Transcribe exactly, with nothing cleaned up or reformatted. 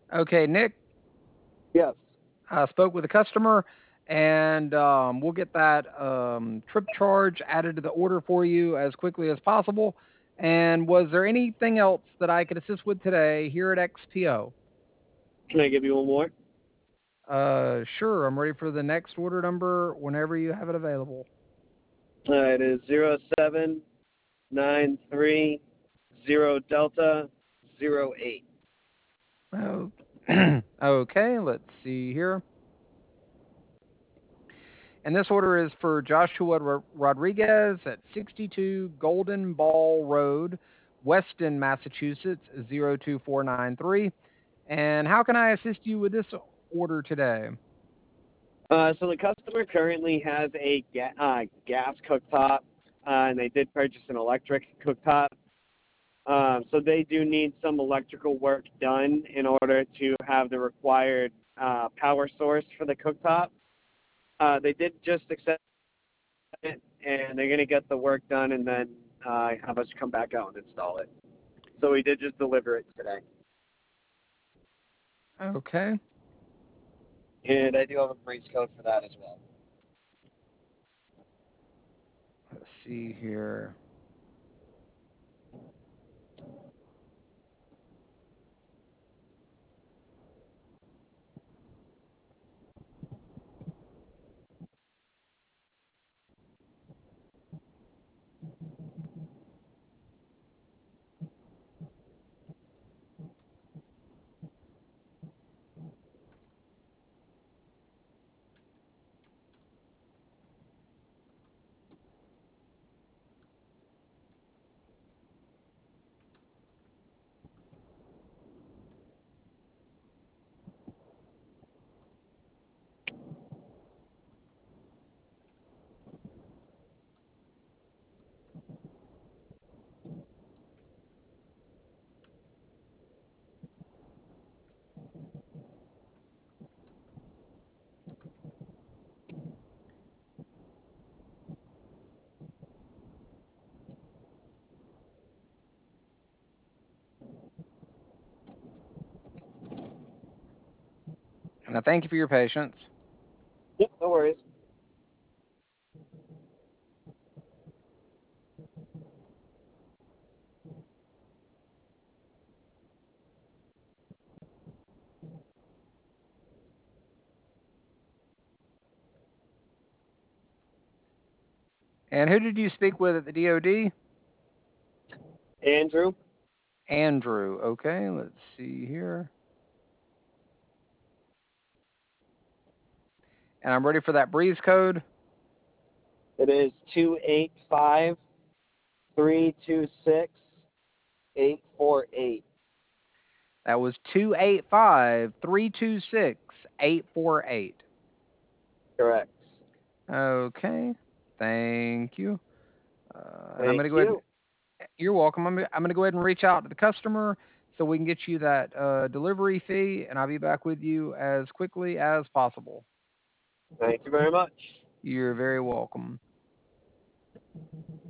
Okay, Nick, Yes. I spoke with a customer, and um, we'll get that um, trip charge added to the order for you as quickly as possible. And was there anything else that I could assist with today here at X P O? Can I give you one more? Uh, sure, I'm ready for the next order number whenever you have it available. Uh, it is zero seven nine three zero Delta zero eight. Oh, okay, let's see here. And this order is for Joshua Ro- Rodriguez at sixty-two Golden Ball Road, Weston, Massachusetts, zero two four nine three. And how can I assist you with this order today? Uh, so the customer currently has a ga- uh, gas cooktop, uh, and they did purchase an electric cooktop. Um, so they do need some electrical work done in order to have the required uh, power source for the cooktop. Uh, they did just accept it, and they're going to get the work done and then uh, have us come back out and install it. So we did just deliver it today. Okay, And I do have a breeze code for that as well. let's see here. And I thank you for your patience. Yep, no worries. And who did you speak with at the D O D? Andrew, Andrew. Okay, let's see here. And I'm ready for that breeze code. it is two eight five three two six eight four eight. That was two eight five three two six eight four eight. Correct. Okay, thank you. Uh, and I'm Thank going to go ahead and you. you're welcome. I'm, I'm going to go ahead and reach out to the customer so we can get you that uh, delivery fee, and I'll be back with you as quickly as possible. Thank you very much. You're very welcome.